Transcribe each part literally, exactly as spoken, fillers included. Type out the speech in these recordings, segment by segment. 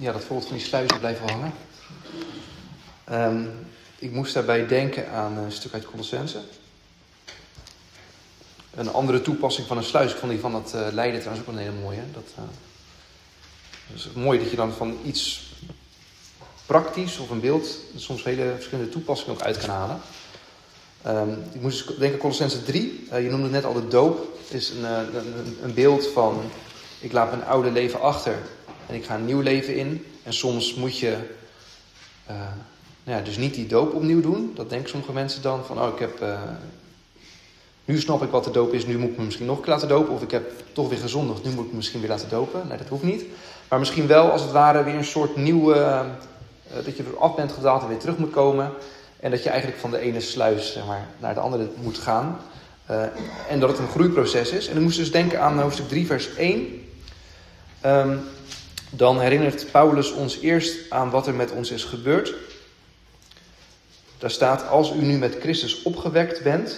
ja, dat voorbeeld van die sluizen blijven hangen. Um, ik moest daarbij denken aan een stuk uit Colossense. Een andere toepassing van een sluis. Ik vond die van dat uh, Leiden trouwens ook een hele mooie. Dat, uh, dat is mooi dat je dan van iets praktisch of een beeld soms hele verschillende toepassingen ook uit kan halen. Um, ik moest denken aan Colossense drie. Uh, je noemde net al de doop. Is een, een, een beeld van: ik laat mijn oude leven achter en ik ga een nieuw leven in. En soms moet je uh, nou ja, dus niet die doop opnieuw doen. Dat denken sommige mensen dan van: oh, ik heb uh, nu snap ik wat de doop is, nu moet ik me misschien nog een keer laten dopen. Of ik heb toch weer gezondigd, nu moet ik me misschien weer laten dopen. Nee, dat hoeft niet. Maar misschien wel als het ware weer een soort nieuwe, uh, uh, dat je er af bent gedaald en weer terug moet komen. En dat je eigenlijk van de ene sluis, zeg maar, naar de andere moet gaan. Uh, en dat het een groeiproces is. En ik moest dus denken aan hoofdstuk drie vers één. Um, dan herinnert Paulus ons eerst aan wat er met ons is gebeurd. Daar staat: als u nu met Christus opgewekt bent.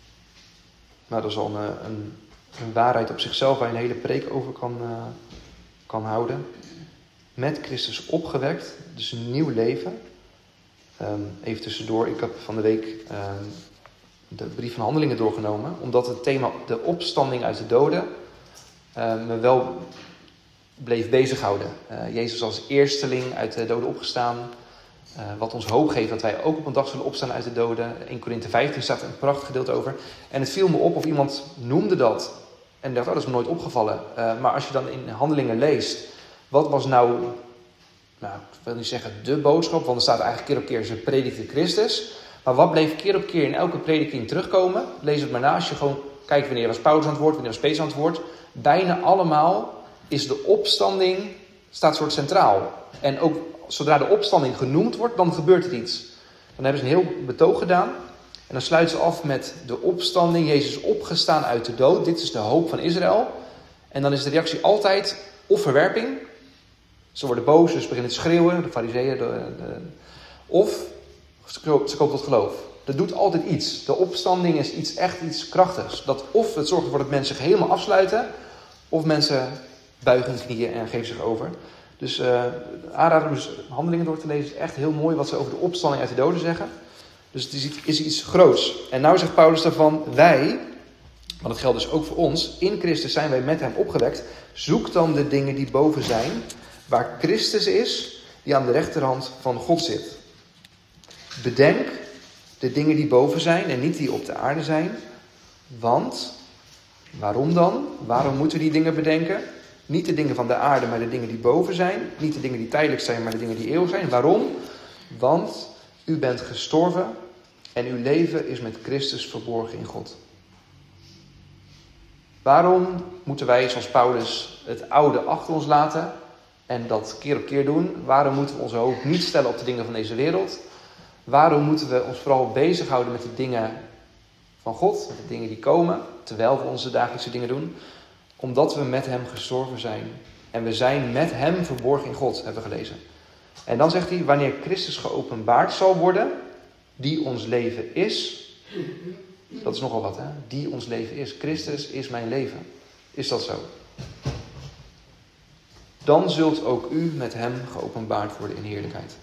Nou, dat is al een, een, een waarheid op zichzelf waar je een hele preek over kan, uh, kan houden. Met Christus opgewekt, dus een nieuw leven. Um, even tussendoor, ik heb van de week um, de brief van Handelingen doorgenomen. Omdat het thema de opstanding uit de doden uh, me wel bleef bezighouden. Uh, Jezus als eersteling uit de doden opgestaan. Uh, wat ons hoop geeft dat wij ook op een dag zullen opstaan uit de doden. in Korinthe vijftien staat er een prachtig gedeelte over. En het viel me op of iemand noemde dat. En dacht, oh, dat is me nooit opgevallen. Uh, maar als je dan in Handelingen leest, wat was nou, nou, ik wil niet zeggen de boodschap, want er staat eigenlijk keer op keer, ze predikten Christus. Maar wat bleef keer op keer in elke prediking terugkomen? Lees het maar na als je gewoon kijkt wanneer was Paulus aan het woord, wanneer was Petrus aan het woord. Bijna allemaal is de opstanding, staat soort centraal. En ook zodra de opstanding genoemd wordt, dan gebeurt er iets. Dan hebben ze een heel betoog gedaan. En dan sluiten ze af met de opstanding. Jezus is opgestaan uit de dood. Dit is de hoop van Israël. En dan is de reactie altijd of verwerping. Ze worden boos, dus beginnen te schreeuwen. De fariseeën. De, de, of ze komen tot geloof. Dat doet altijd iets. De opstanding is iets, echt iets krachtigs. Dat of het zorgt ervoor dat mensen zich helemaal afsluiten. Of mensen buigen hun knieën en geven zich over. Dus uh, aanrader om dus Handelingen door te lezen. Is echt heel mooi wat ze over de opstanding uit de doden zeggen. Dus het is iets, is iets groots. En nou zegt Paulus daarvan: wij, maar dat geldt dus ook voor ons, in Christus zijn wij met hem opgewekt. Zoek dan de dingen die boven zijn, waar Christus is, die aan de rechterhand van God zit. Bedenk de dingen die boven zijn en niet die op de aarde zijn. Want, waarom dan? Waarom moeten we die dingen bedenken? Niet de dingen van de aarde, maar de dingen die boven zijn. Niet de dingen die tijdelijk zijn, maar de dingen die eeuwig zijn. Waarom? Want u bent gestorven en uw leven is met Christus verborgen in God. Waarom moeten wij, zoals Paulus, het oude achter ons laten en dat keer op keer doen? Waarom moeten we onze hoop niet stellen op de dingen van deze wereld? Waarom moeten we ons vooral bezighouden met de dingen van God, met de dingen die komen, terwijl we onze dagelijkse dingen doen? Omdat we met hem gestorven zijn. En we zijn met hem verborgen in God, hebben we gelezen. En dan zegt hij: wanneer Christus geopenbaard zal worden, die ons leven is. Dat is nogal wat, hè? Die ons leven is. Christus is mijn leven. Is dat zo? Dan zult ook u met hem geopenbaard worden in heerlijkheid.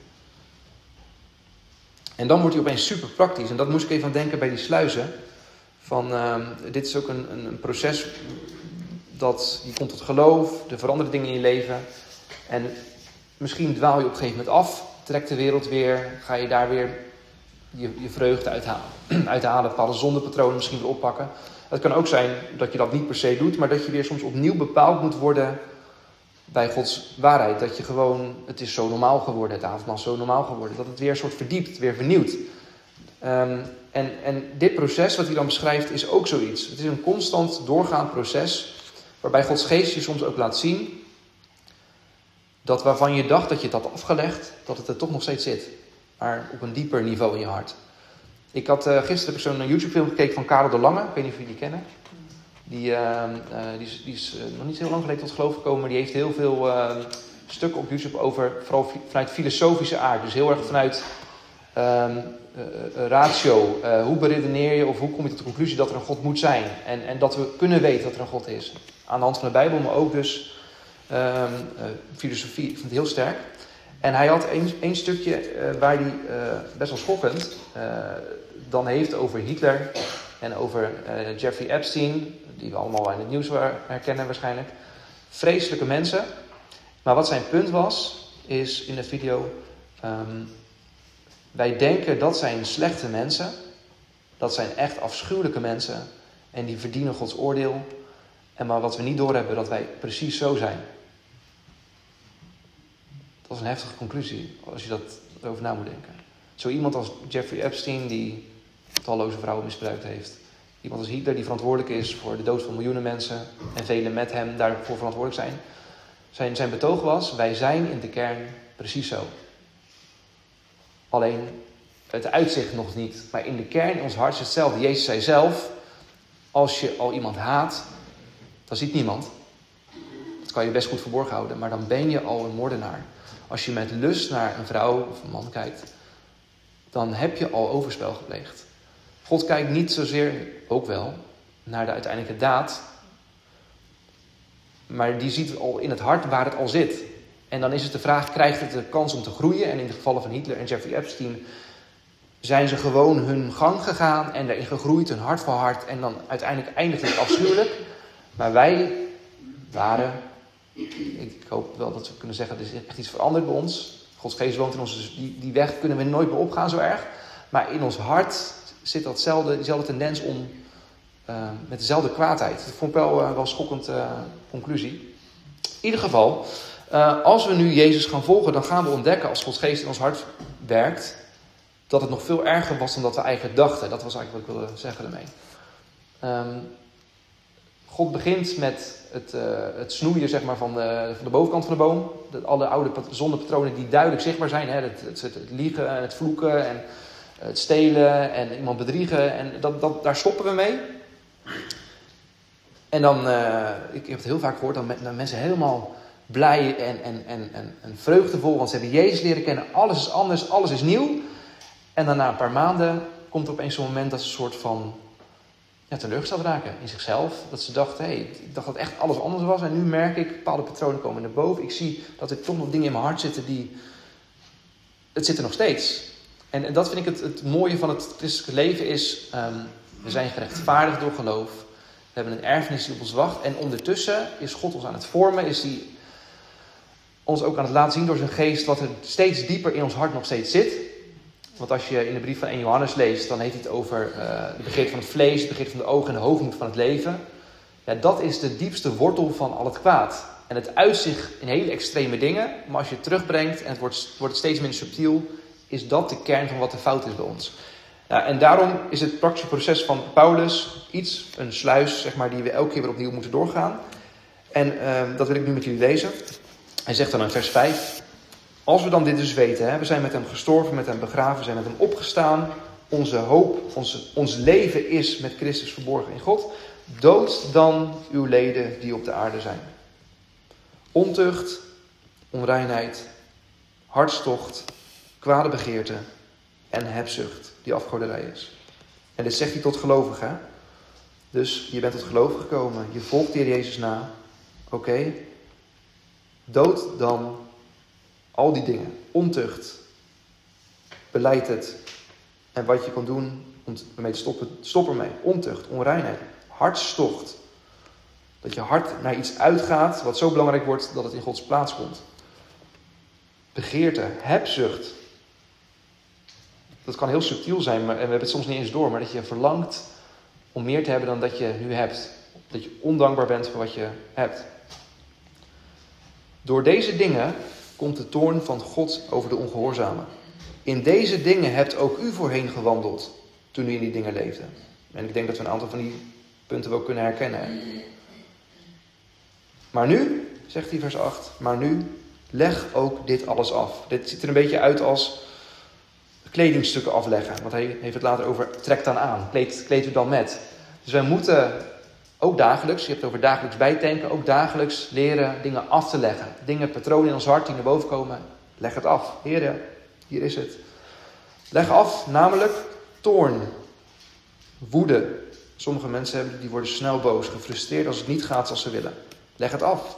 En dan wordt hij opeens super praktisch. En dat moest ik even aan denken bij die sluizen. Van, uh, dit is ook een, een, een proces dat je komt tot geloof. Er veranderen dingen in je leven. En misschien dwaal je op een gegeven moment af. Trekt de wereld weer. Ga je daar weer je, je vreugde uithalen. uithalen. Bepaalde zondepatronen misschien weer oppakken. Het kan ook zijn dat je dat niet per se doet. Maar dat je weer soms opnieuw bepaald moet worden bij Gods waarheid. Dat je gewoon, het is zo normaal geworden. Het avondmaal is zo normaal geworden. Dat het weer een soort verdiept, weer vernieuwt. Um, en, en dit proces wat hij dan beschrijft is ook zoiets. Het is een constant doorgaand proces. Waarbij Gods geest je soms ook laat zien dat waarvan je dacht dat je het had afgelegd, dat het er toch nog steeds zit. Maar op een dieper niveau in je hart. Ik had uh, gisteren zo'n YouTube film gekeken van Karel de Lange. Ik weet niet of jullie die kennen. Die, uh, uh, die is, die is uh, nog niet zo heel lang geleden tot geloof gekomen. Maar die heeft heel veel uh, stukken op YouTube over, vooral vanuit filosofische aard. Dus heel erg vanuit uh, uh, ratio. Uh, hoe beredeneer je of hoe kom je tot de conclusie dat er een God moet zijn. En, en dat we kunnen weten dat er een God is. Aan de hand van de Bijbel, maar ook dus um, uh, filosofie. Ik vind het heel sterk. En hij had één stukje uh, waar hij uh, best wel schokkend uh, dan heeft over Hitler en over uh, Jeffrey Epstein, die we allemaal in het nieuws herkennen waarschijnlijk. Vreselijke mensen. Maar wat zijn punt was, is in de video, um, wij denken dat zijn slechte mensen, dat zijn echt afschuwelijke mensen en die verdienen Gods oordeel. En maar wat we niet doorhebben, dat wij precies zo zijn. Dat is een heftige conclusie, als je dat erover na moet denken. Zo iemand als Jeffrey Epstein, die talloze vrouwen misbruikt heeft. Iemand als Hitler, die verantwoordelijk is voor de dood van miljoenen mensen. En velen met hem daarvoor verantwoordelijk zijn. Zijn, zijn betoog was, wij zijn in de kern precies zo. Alleen, het uitzicht nog niet. Maar in de kern, in ons hart is hetzelfde. Jezus zei zelf, als je al iemand haat, dan ziet niemand. Dat kan je best goed verborgen houden, maar dan ben je al een moordenaar. Als je met lust naar een vrouw of een man kijkt, dan heb je al overspel gepleegd. God kijkt niet zozeer, ook wel, naar de uiteindelijke daad. Maar die ziet al in het hart waar het al zit. En dan is het de vraag, krijgt het de kans om te groeien? En in de gevallen van Hitler en Jeffrey Epstein zijn ze gewoon hun gang gegaan en erin gegroeid, hun hart voor hart. En dan uiteindelijk eindigt het afschuwelijk. Maar wij waren, ik hoop wel dat we kunnen zeggen, er is echt iets veranderd bij ons. Gods geest woont in ons, dus die, die weg kunnen we nooit meer opgaan zo erg. Maar in ons hart zit datzelfde, diezelfde tendens om uh, met dezelfde kwaadheid. Dat vond ik wel, uh, wel een schokkend uh, conclusie. In ieder geval, uh, als we nu Jezus gaan volgen, dan gaan we ontdekken als Gods geest in ons hart werkt, dat het nog veel erger was dan dat we eigenlijk dachten. Dat was eigenlijk wat ik wilde zeggen ermee. Um, God begint met het, uh, het snoeien zeg maar, van, de, van de bovenkant van de boom. De, alle oude zondepatronen die duidelijk zichtbaar zijn. Hè? Het, het, het, het liegen en het vloeken en het stelen en iemand bedriegen. En dat, dat, daar stoppen we mee. En dan, uh, ik heb het heel vaak gehoord, dan, me, dan mensen helemaal blij en, en, en, en, en vreugdevol. Want ze hebben Jezus leren kennen. Alles is anders, alles is nieuw. En dan na een paar maanden komt er opeens zo'n moment dat ze een soort van ja, teleurgesteld raken in zichzelf. Dat ze dachten, hé, hey, ik dacht dat echt alles anders was. En nu merk ik, bepaalde patronen komen naar boven. Ik zie dat er toch nog dingen in mijn hart zitten die... Het zit er nog steeds. En, en dat vind ik het, het mooie van het christelijke leven is... Um, we zijn gerechtvaardigd door geloof. We hebben een erfenis die op ons wacht. En ondertussen is God ons aan het vormen. Is hij ons ook aan het laten zien door zijn geest... wat er steeds dieper in ons hart nog steeds zit... Want als je in de brief van Eerste Johannes leest, dan heeft hij het over uh, de begeerte van het vlees, de begeerte van de ogen en de hoogmoed van het leven. Ja, dat is de diepste wortel van al het kwaad. En het uitzicht in hele extreme dingen, maar als je het terugbrengt en het wordt, wordt het steeds minder subtiel, is dat de kern van wat de fout is bij ons. Ja, en daarom is het praktische proces van Paulus iets, een sluis, zeg maar, die we elke keer weer opnieuw moeten doorgaan. En uh, dat wil ik nu met jullie lezen. Hij zegt dan in vers vijf... Als we dan dit dus weten, hè, we zijn met hem gestorven, met hem begraven, we zijn met hem opgestaan. Onze hoop, onze, ons leven is met Christus verborgen in God. Dood dan uw leden die op de aarde zijn. Ontucht, onreinheid, hartstocht, kwade begeerte en hebzucht, die afgoderij is. En dit zegt hij tot gelovigen. Hè? Dus je bent tot geloven gekomen, je volgt de Heer Jezus na. Oké, okay. Dood dan al die dingen, ontucht, beleid het. En wat je kan doen om ermee te stoppen, stop ermee. Ontucht, onreinheid, hartstocht. Dat je hart naar iets uitgaat wat zo belangrijk wordt dat het in Gods plaats komt. Begeerte, hebzucht. Dat kan heel subtiel zijn, maar, en we hebben het soms niet eens door, maar dat je verlangt om meer te hebben dan dat je nu hebt. Dat je ondankbaar bent voor wat je hebt. Door deze dingen komt de toorn van God over de ongehoorzamen. In deze dingen hebt ook u voorheen gewandeld, toen u in die dingen leefde. En ik denk dat we een aantal van die punten wel kunnen herkennen. Maar nu, zegt hij vers acht, maar nu, leg ook dit alles af. Dit ziet er een beetje uit als kledingstukken afleggen. Want hij heeft het later over, trek dan aan, kleed, kleed u dan met. Dus wij moeten ook dagelijks, je hebt het over dagelijks bijtanken, ook dagelijks leren dingen af te leggen. Dingen, patronen in ons hart die naar boven komen, leg het af. Heren, hier is het. Leg af, namelijk toorn, woede. Sommige mensen hebben, die worden snel boos, gefrustreerd als het niet gaat zoals ze willen. Leg het af.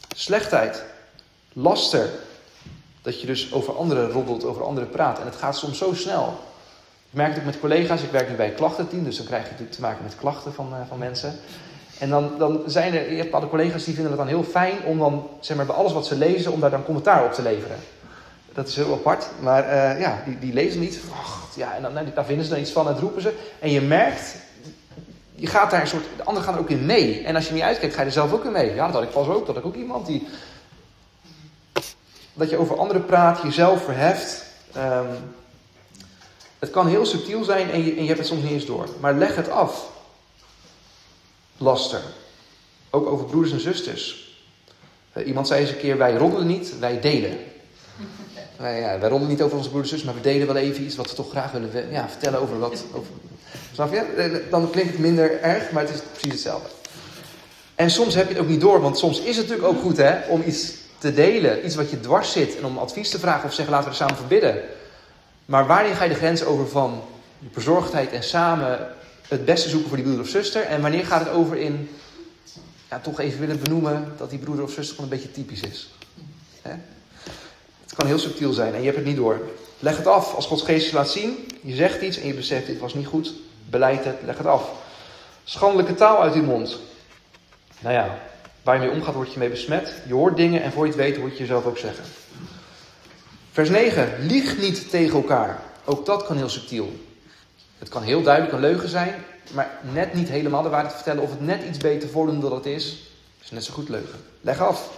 Slechtheid. Laster. Dat je dus over anderen roddelt, over anderen praat. En het gaat soms zo snel. Ik merk het ook met collega's. Ik werk nu bij een klachtenteam. Dus dan krijg je natuurlijk te maken met klachten van, uh, van mensen. En dan, dan zijn er, je hebt bepaalde collega's die vinden het dan heel fijn om dan, zeg maar, bij alles wat ze lezen, om daar dan commentaar op te leveren. Dat is heel apart. Maar uh, ja, die, die lezen niet. Och, ja, en dan, nou, daar vinden ze dan iets van en dat roepen ze. En je merkt, je gaat daar een soort, de anderen gaan er ook in mee. En als je niet uitkijkt, ga je er zelf ook in mee. Ja, dat had ik pas ook. Dat had ik ook iemand die, dat je over anderen praat, jezelf verheft. Um, het kan heel subtiel zijn en je, en je hebt het soms niet eens door. Maar leg het af. Laster. Ook over broeders en zusters. Uh, iemand zei eens een keer, wij roddelen niet, wij delen. Wij, ja, wij roddelen niet over onze broeders en zusters, maar we delen wel even iets wat we toch graag willen ja, vertellen over wat. Over, snap je? Dan klinkt het minder erg, maar het is precies hetzelfde. En soms heb je het ook niet door, want soms is het natuurlijk ook goed hè, om iets te delen. Iets wat je dwars zit en om advies te vragen of zeggen laten we er samen voor bidden. Maar wanneer ga je de grens over van bezorgdheid en samen het beste zoeken voor die broeder of zuster? En wanneer gaat het over in, ja, toch even willen benoemen dat die broeder of zuster gewoon een beetje typisch is? Hè? Het kan heel subtiel zijn en je hebt het niet door. Leg het af als Gods geest je laat zien. Je zegt iets en je beseft dit was niet goed. Beleid het, leg het af. Schandelijke taal uit uw mond. Nou ja, waar je mee omgaat word je mee besmet. Je hoort dingen en voor je het weet hoort je jezelf ook zeggen. Vers negen. Lieg niet tegen elkaar. Ook dat kan heel subtiel. Het kan heel duidelijk een leugen zijn, maar net niet helemaal de waarheid vertellen of het net iets beter voordoen dan het is, is net zo goed leugen. Leg af.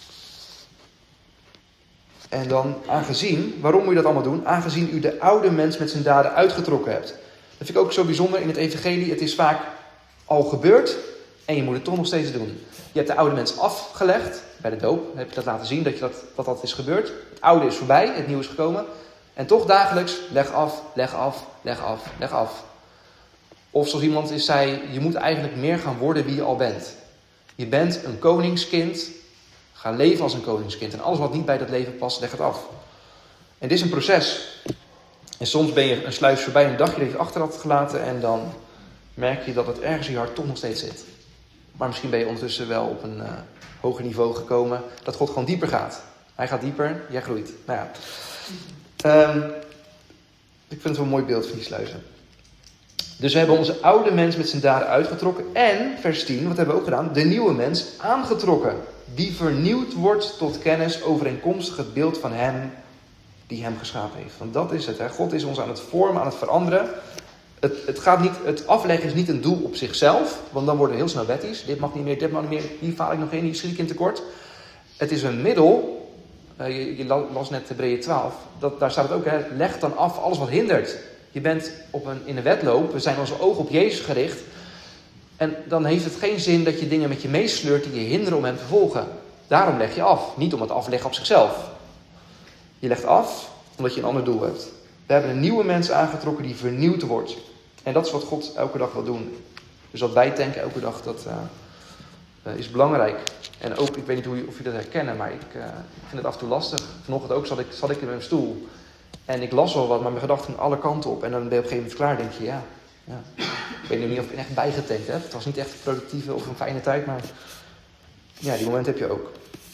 En dan aangezien, waarom moet je dat allemaal doen? Aangezien u de oude mens met zijn daden uitgetrokken hebt. Dat vind ik ook zo bijzonder in het evangelie. Het is vaak al gebeurd en je moet het toch nog steeds doen. Je hebt de oude mens afgelegd. Bij de doop heb je dat laten zien dat je dat, dat, dat is gebeurd. Het oude is voorbij, het nieuwe is gekomen. En toch dagelijks, leg af, leg af, leg af, leg af. Of zoals iemand is zei, je moet eigenlijk meer gaan worden wie je al bent. Je bent een koningskind. Ga leven als een koningskind. En alles wat niet bij dat leven past, leg het af. En dit is een proces. En soms ben je een sluis voorbij, een dagje dat je het achter had gelaten. En dan merk je dat het ergens in je hart toch nog steeds zit. Maar misschien ben je ondertussen wel op een uh, hoger niveau gekomen. Dat God gewoon dieper gaat. Hij gaat dieper, jij groeit. Nou ja. Um, ik vind het wel een mooi beeld van die sluizen. Dus we hebben onze oude mens met zijn daden uitgetrokken. En, vers tien, wat hebben we ook gedaan? De nieuwe mens aangetrokken. Die vernieuwd wordt tot kennis overeenkomstig het beeld van hem die hem geschapen heeft. Want dat is het. Hè? God is ons aan het vormen, aan het veranderen. Het, het, gaat niet, het afleggen is niet een doel op zichzelf. Want dan worden we heel snel wettisch. Dit mag niet meer, dit mag niet meer. Hier faal ik nog in, hier schiet ik in tekort. Het is een middel. Uh, je, je las net Hebreeën twaalf. Dat, daar staat het ook. Hè? Leg dan af alles wat hindert. Je bent op een, in een wedloop. We zijn onze ogen op Jezus gericht. En dan heeft het geen zin dat je dingen met je meesleurt die je hinderen om hem te volgen. Daarom leg je af. Niet om het afleggen op zichzelf. Je legt af omdat je een ander doel hebt. We hebben een nieuwe mens aangetrokken die vernieuwd wordt. En dat is wat God elke dag wil doen. Dus dat bijtanken elke dag, dat uh, is belangrijk. En ook, ik weet niet hoe je, of je dat herkennen, maar ik, uh, ik vind het af en toe lastig. Vanochtend ook zat ik, zat ik in mijn stoel. En ik las wel wat, maar mijn gedachten gingen alle kanten op. En dan ben je op een gegeven moment klaar, denk je, ja. ja. Ik weet niet of ik echt bijgetankt heb. Het was niet echt een productieve of een fijne tijd, maar ja, die moment heb je ook.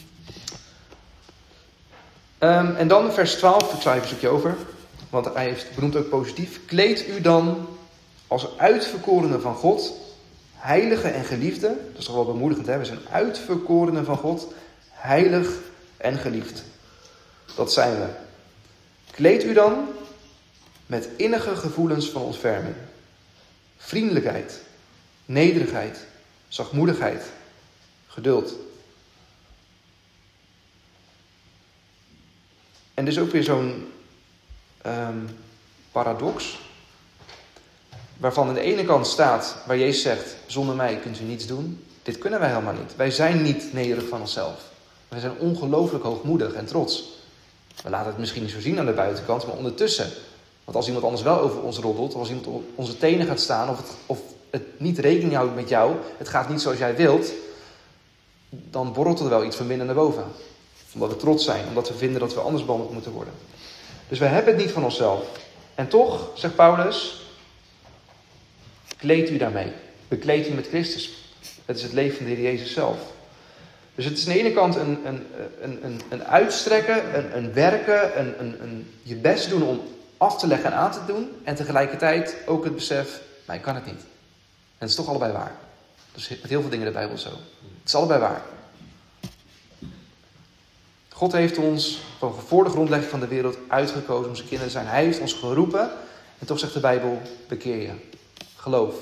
Um, en dan vers twaalf, ik sla even een stukje over. Want hij heeft, benoemt ook positief. Kleed u dan als uitverkorenen van God, heilige en geliefde. Dat is toch wel bemoedigend, hè? We zijn uitverkorenen van God, heilig en geliefd. Dat zijn we. Kleed u dan met innige gevoelens van ontferming. Vriendelijkheid, nederigheid, zachtmoedigheid, geduld. En dit is ook weer zo'n um, paradox. Waarvan aan de ene kant staat, waar Jezus zegt, zonder mij kunt u niets doen. Dit kunnen wij helemaal niet. Wij zijn niet nederig van onszelf. Wij zijn ongelooflijk hoogmoedig en trots. We laten het misschien niet zo zien aan de buitenkant, maar ondertussen. Want als iemand anders wel over ons roddelt, of als iemand op onze tenen gaat staan, of het, of het niet rekening houdt met jou, het gaat niet zoals jij wilt, dan borrelt er wel iets van binnen naar boven. Omdat we trots zijn, omdat we vinden dat we anders behandeld moeten worden. Dus we hebben het niet van onszelf. En toch, zegt Paulus, kleed u daarmee. Bekleed u met Christus. Het is het leven van de Heer Jezus zelf. Dus het is aan de ene kant een, een, een, een, een uitstrekken, een, een werken, een, een, een, je best doen om af te leggen en aan te doen. En tegelijkertijd ook het besef, maar ik kan het niet. En het is toch allebei waar. Dus met heel veel dingen in de Bijbel zo. Het is allebei waar. God heeft ons van voor de grondlegging van de wereld uitgekozen om zijn kinderen te zijn. Hij heeft ons geroepen. En toch zegt de Bijbel, bekeer je. Geloof.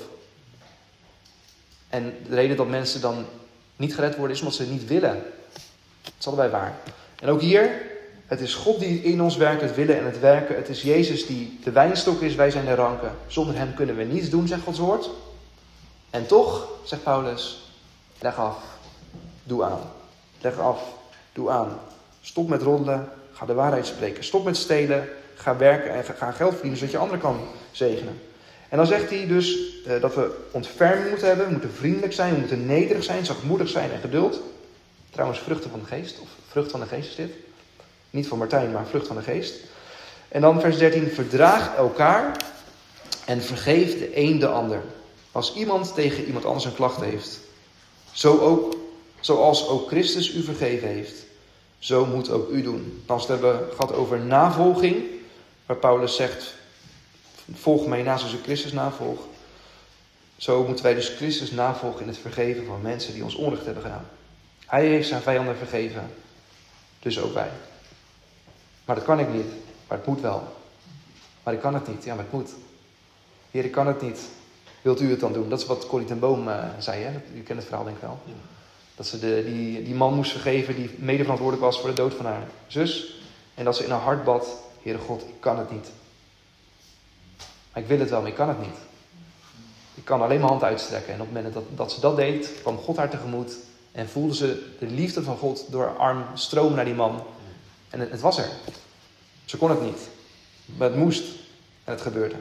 En de reden dat mensen dan niet gered worden is omdat ze het niet willen. Het is allebei waar. En ook hier, het is God die in ons werkt, het willen en het werken. Het is Jezus die de wijnstok is, wij zijn de ranken. Zonder hem kunnen we niets doen, zegt Gods woord. En toch, zegt Paulus, leg af, doe aan. Leg af, doe aan. Stop met roddelen, ga de waarheid spreken. Stop met stelen, ga werken en ga geld verdienen, zodat je anderen kan zegenen. En dan zegt hij dus uh, dat we ontferming moeten hebben, we moeten vriendelijk zijn, we moeten nederig zijn, zachtmoedig zijn en geduld. Trouwens, vruchten van de geest, of vrucht van de geest is dit. Niet van Martijn, maar vrucht van de geest. En dan vers dertien, verdraag elkaar en vergeef de een de ander. Als iemand tegen iemand anders een klacht heeft, zo ook, zoals ook Christus u vergeven heeft, zo moet ook u doen. Als we het hebben gehad over navolging, waar Paulus zegt, volg mij na zoals ik Christus navolg. Zo moeten wij dus Christus navolgen in het vergeven van mensen die ons onrecht hebben gedaan. Hij heeft zijn vijanden vergeven, dus ook wij. Maar dat kan ik niet, maar het moet wel. Maar ik kan het niet, ja maar het moet. Heer, ik kan het niet. Wilt u het dan doen? Dat is wat Corrie ten Boom uh, zei, hè? U kent het verhaal denk ik wel. Ja. Dat ze de, die, die man moest vergeven die medeverantwoordelijk was voor de dood van haar zus. En dat ze in haar hart bad, Heere God, ik kan het niet. Maar ik wil het wel, maar ik kan het niet. Ik kan alleen mijn hand uitstrekken. En op het moment dat, dat ze dat deed, kwam God haar tegemoet. En voelde ze de liefde van God door haar arm stromen naar die man. En het, het was er. Ze kon het niet. Maar het moest. En het gebeurde.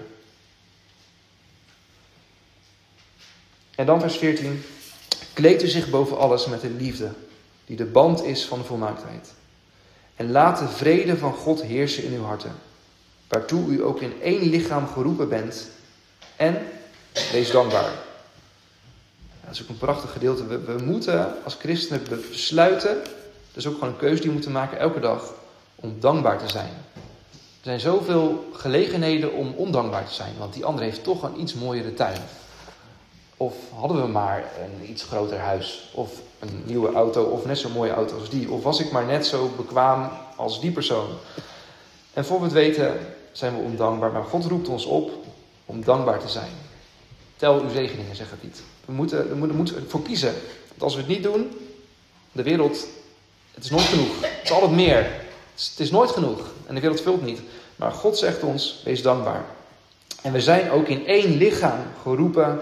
En dan vers veertien. Kleed u zich boven alles met de liefde, die de band is van de volmaaktheid. En laat de vrede van God heersen in uw harten, waartoe u ook in één lichaam geroepen bent. En wees dankbaar. Dat is ook een prachtig gedeelte. We, we moeten als christenen besluiten, dat is ook gewoon een keuze die we moeten maken elke dag, om dankbaar te zijn. Er zijn zoveel gelegenheden om ondankbaar te zijn, want die ander heeft toch een iets mooiere tuin. Of hadden we maar een iets groter huis. Of een nieuwe auto. Of net zo'n mooie auto als die. Of was ik maar net zo bekwaam als die persoon. En voor we het weten zijn we ondankbaar. Maar God roept ons op om dankbaar te zijn. Tel uw zegeningen, zegt het niet. We moeten, we moeten, moeten ervoor kiezen. Want als we het niet doen, de wereld, het is nooit genoeg. Het is altijd meer. Het is, het is nooit genoeg. En de wereld vult niet. Maar God zegt ons, wees dankbaar. En we zijn ook in één lichaam geroepen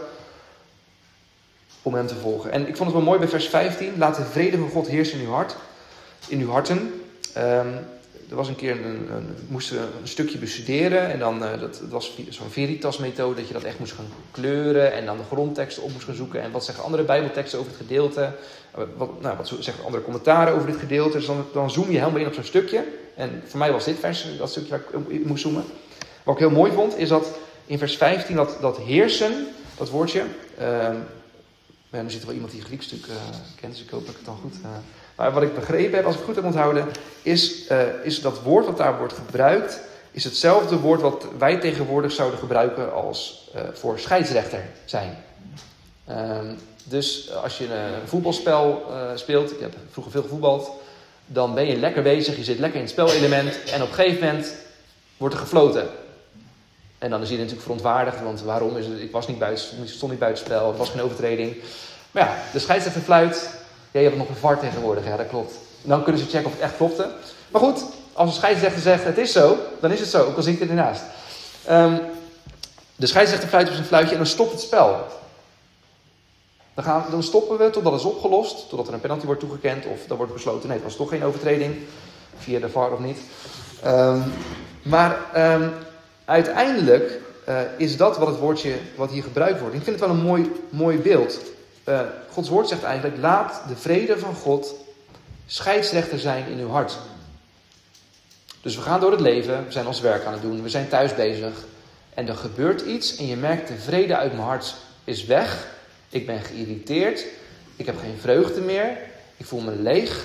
om hem te volgen. En ik vond het wel mooi bij vers vijftien. Laat de vrede van God heersen in uw hart. In uw harten. Um, er was een keer, een, een, een, moesten we een stukje bestuderen. En dan, uh, dat, dat was zo'n Veritas methode. Dat je dat echt moest gaan kleuren. En dan de grondteksten op moest gaan zoeken. En wat zeggen andere bijbelteksten over het gedeelte. Uh, wat, nou, wat zeggen andere commentaren over dit gedeelte. Dus dan, dan zoom je helemaal in op zo'n stukje. En voor mij was dit vers, dat stukje waar ik in moest zoomen. Wat ik heel mooi vond, is dat in vers vijftien dat, dat heersen, dat woordje. Uh, Ja, nu zit er wel iemand die Grieks natuurlijk uh, kent, dus ik hoop dat ik het dan goed... Uh, maar wat ik begrepen heb, als ik het goed heb onthouden, is, uh, is dat woord wat daar wordt gebruikt, is hetzelfde woord wat wij tegenwoordig zouden gebruiken als uh, voor scheidsrechter zijn. Uh, dus als je een voetbalspel uh, speelt, ik heb vroeger veel gevoetbald, dan ben je lekker bezig, je zit lekker in het spelelement en op een gegeven moment wordt er gefloten. En dan is hij natuurlijk verontwaardigd, want waarom is het? Ik was niet buiten, stond niet buiten spel, het was geen overtreding. Maar ja, de scheidsrechter fluit. Ja, je hebt nog een V A R tegenwoordig, ja, dat klopt. En dan kunnen ze checken of het echt klopte. Maar goed, als een scheidsrechter zegt het is zo, dan is het zo, ook al zit ik ernaast. Um, de scheidsrechter fluit op zijn fluitje en dan stopt het spel. Dan, gaan, dan stoppen we totdat het is opgelost, totdat er een penalty wordt toegekend of dan wordt besloten, nee, het was toch geen overtreding, via de V A R of niet. Um, maar um, uiteindelijk uh, is dat wat het woordje wat hier gebruikt wordt. Ik vind het wel een mooi, mooi beeld. Uh, Gods woord zegt eigenlijk, laat de vrede van God scheidsrechter zijn in uw hart. Dus we gaan door het leven, we zijn ons werk aan het doen, we zijn thuis bezig. En er gebeurt iets en je merkt de vrede uit mijn hart is weg. Ik ben geïrriteerd, ik heb geen vreugde meer. Ik voel me leeg.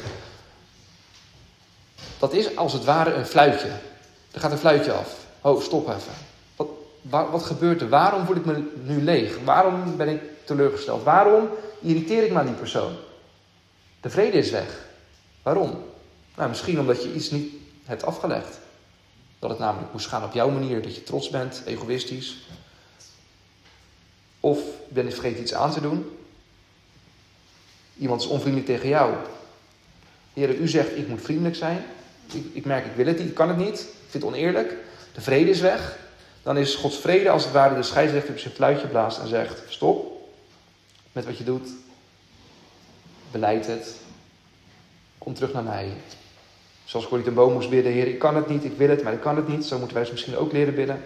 Dat is als het ware een fluitje. Er gaat een fluitje af. Oh, stop even. Wat, wat, wat gebeurt er? Waarom voel ik me nu leeg? Waarom ben ik teleurgesteld? Waarom irriteer ik me aan die persoon? De vrede is weg. Waarom? Nou, misschien omdat je iets niet hebt afgelegd. Dat het namelijk moest gaan op jouw manier. Dat je trots bent, egoïstisch. Of ben je vergeten iets aan te doen. Iemand is onvriendelijk tegen jou. Heere, u zegt ik moet vriendelijk zijn. Ik, ik merk ik wil het niet, ik kan het niet. Ik vind het oneerlijk. De vrede is weg. Dan is Gods vrede als het ware de scheidsrechter op zijn fluitje blaast en zegt stop met wat je doet. Beleid het. Kom terug naar mij. Zoals Corrie ten Boom moest bidden. Heer, ik kan het niet, ik wil het, maar ik kan het niet. Zo moeten wij ze misschien ook leren bidden.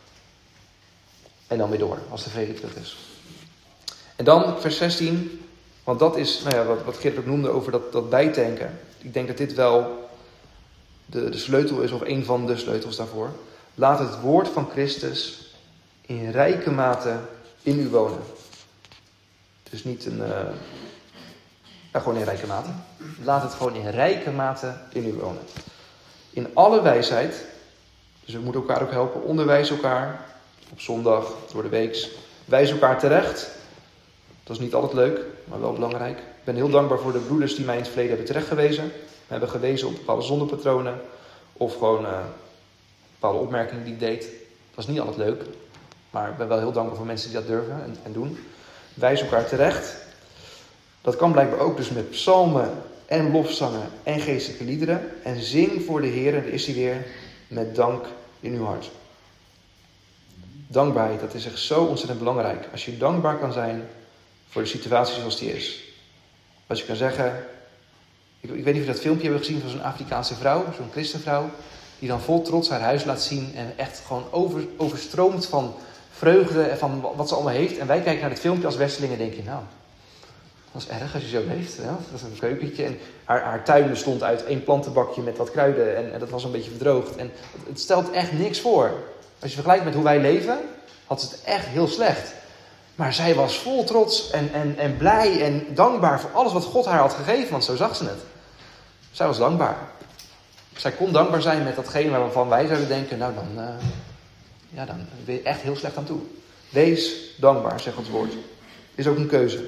En dan weer door, als de vrede terug is. En dan vers zestien. Want dat is, nou ja, wat, wat Geert ook noemde over dat, dat bijtanken. Ik denk dat dit wel de, de sleutel is, of een van de sleutels daarvoor. Laat het woord van Christus in rijke mate in u wonen. Dus niet een... Uh, ja, gewoon in rijke mate. Laat het gewoon in rijke mate in u wonen. In alle wijsheid. Dus we moeten elkaar ook helpen. Onderwijs elkaar. Op zondag, door de weeks. Wijs elkaar terecht. Dat is niet altijd leuk, maar wel belangrijk. Ik ben heel dankbaar voor de broeders die mij in het verleden hebben terechtgewezen. We hebben gewezen op bepaalde zondepatronen. Of gewoon uh, bepaalde opmerkingen die ik deed. Dat is niet altijd leuk. Maar ik ben wel heel dankbaar voor mensen die dat durven en, en doen. Wijs elkaar terecht. Dat kan blijkbaar ook dus met psalmen en lofzangen en geestelijke liederen. En zing voor de Heer, en daar is hij weer, met dank in uw hart. Dankbaarheid, dat is echt zo ontzettend belangrijk. Als je dankbaar kan zijn voor de situatie zoals die is. Als je kan zeggen... Ik, ik weet niet of je dat filmpje hebben gezien van zo'n Afrikaanse vrouw, zo'n christenvrouw, die dan vol trots haar huis laat zien en echt gewoon over, overstroomt van vreugde en van wat ze allemaal heeft. En wij kijken naar het filmpje als Westelingen en denk je, nou, dat is erg als je zo leeft. Ja? Dat is een keukentje. En haar, haar tuin bestond uit één plantenbakje met wat kruiden en, en dat was een beetje verdroogd. En het, het stelt echt niks voor. Als je vergelijkt met hoe wij leven, had ze het echt heel slecht. Maar zij was vol trots en, en, en blij en dankbaar voor alles wat God haar had gegeven, want zo zag ze het. Zij was dankbaar. Zij kon dankbaar zijn met datgene waarvan wij zouden denken, nou dan, uh, ja, dan ben je echt heel slecht aan toe. Wees dankbaar, zegt het woord. Is ook een keuze.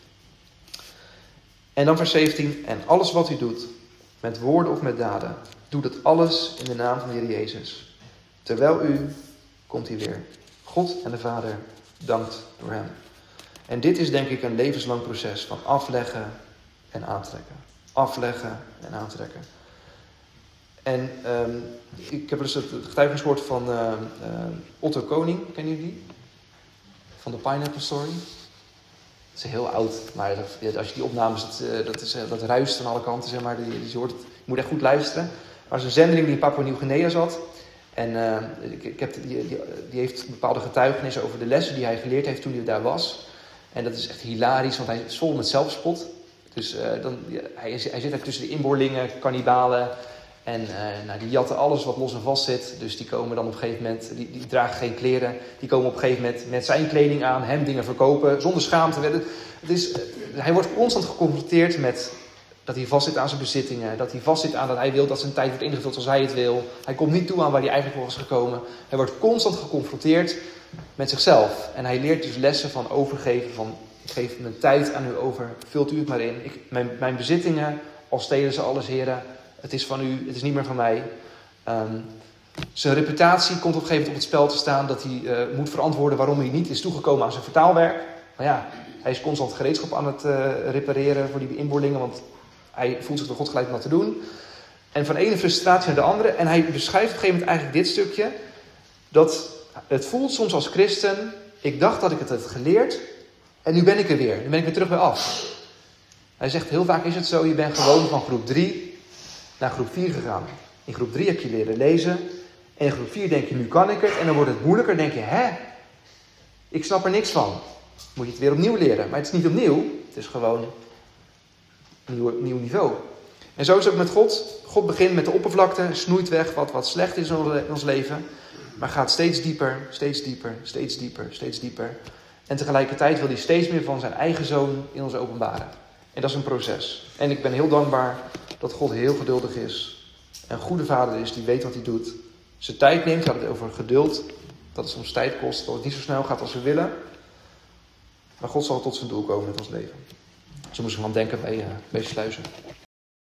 En dan vers zeventien. En alles wat u doet, met woorden of met daden, doe dat alles in de naam van de Heer Jezus. Terwijl u, komt hij weer, God en de Vader dankt door hem. En dit is denk ik een levenslang proces van afleggen en aantrekken. Afleggen en aantrekken. En um, ik heb dus het getuigenis gehoord van uh, uh, Otto Koning. Kennen jullie die? Van de Pineapple Story. Het is heel oud, maar als je die opnames, dat, dat, is, dat ruist aan alle kanten, zeg maar. Die, die hoort het, je moet echt goed luisteren. Maar er is een zendeling die in Papua Nieuw-Guinea zat. En uh, ik, ik heb, die, die, die heeft bepaalde getuigenissen over de lessen die hij geleerd heeft toen hij daar was. En dat is echt hilarisch, want hij is vol met zelfspot. Dus uh, dan, hij, hij zit daar tussen de inboorlingen, kannibalen. En uh, nou, die jatten alles wat los en vast zit. Dus die komen dan op een gegeven moment, die, die dragen geen kleren. Die komen op een gegeven moment met zijn kleding aan, hem dingen verkopen, zonder schaamte. Het is, uh, hij wordt constant geconfronteerd met dat hij vastzit aan zijn bezittingen. Dat hij vastzit aan dat hij wil dat zijn tijd wordt ingevuld zoals hij het wil. Hij komt niet toe aan waar hij eigenlijk voor was gekomen. Hij wordt constant geconfronteerd met zichzelf. En hij leert dus lessen van overgeven, van ik geef mijn tijd aan u over, vult u het maar in. Ik, mijn, mijn bezittingen, al stelen ze alles, heren, het is van u, het is niet meer van mij. Um, zijn reputatie komt op een gegeven moment op het spel te staan, dat hij uh, moet verantwoorden waarom hij niet is toegekomen aan zijn vertaalwerk. Maar ja, hij is constant gereedschap aan het uh, repareren voor die inboorlingen, want hij voelt zich door God geleid om dat te doen. En van de ene frustratie naar de andere. En hij beschrijft op een gegeven moment eigenlijk dit stukje, dat het voelt soms als christen, ik dacht dat ik het had geleerd, en nu ben ik er weer. Nu ben ik weer terug bij af. Hij zegt, heel vaak is het zo, je bent gewoon van groep drie naar groep vier gegaan. In groep drie heb je leren lezen. En in groep vier denk je, nu kan ik het. En dan wordt het moeilijker. denk je, hè? Ik snap er niks van. Moet je het weer opnieuw leren. Maar het is niet opnieuw. Het is gewoon een nieuw, nieuw niveau. En zo is het ook met God. God begint met de oppervlakte. Snoeit weg wat, wat slecht is in ons leven. Maar gaat steeds dieper, steeds dieper, steeds dieper, steeds dieper. En tegelijkertijd wil hij steeds meer van zijn eigen zoon in ons openbaren. En dat is een proces. En ik ben heel dankbaar dat God heel geduldig is. Een goede vader is die weet wat hij doet. Zijn tijd neemt, gaat het over geduld. Dat het soms tijd kost, dat het niet zo snel gaat als we willen. Maar God zal tot zijn doel komen met ons leven. Zo moest ik aan denken bij, uh, bij sluizen.